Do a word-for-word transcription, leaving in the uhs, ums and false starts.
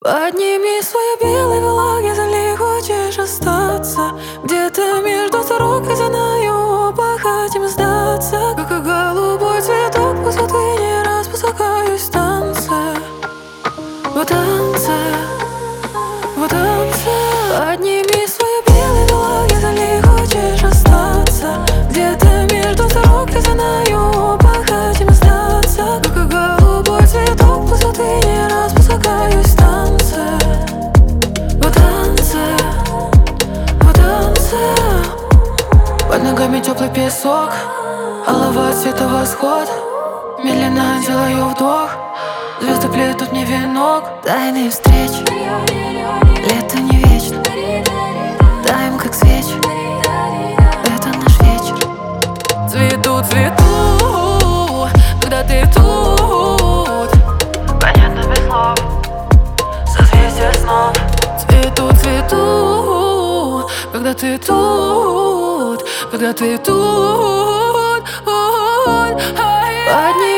Подними свои белые вела, если хочешь остаться. Где-то между сорок и знаю, оба хотим сдаться. Как и голубой цветок высоты, не раз спускаюсь в танце. В танце, в танце. Подними свои белые вела, если хочешь остаться. Где-то между сорок и знаю, оба хотим сдаться. Как и голубой цветок высоты, не раз спускаюсь в танце. В танце, в танце. Под ногами теплый песок, алого цвета восход. Медленно делаю вдох, звезды плетут мне венок. Тайные встречи, лето не вечно. Таем как свечи, это наш вечер. Цвету, цвету, когда ты тут. Понятно без слов, созвездие снов. Цвету, цвету, когда ты тут. Когда ты тут. Подними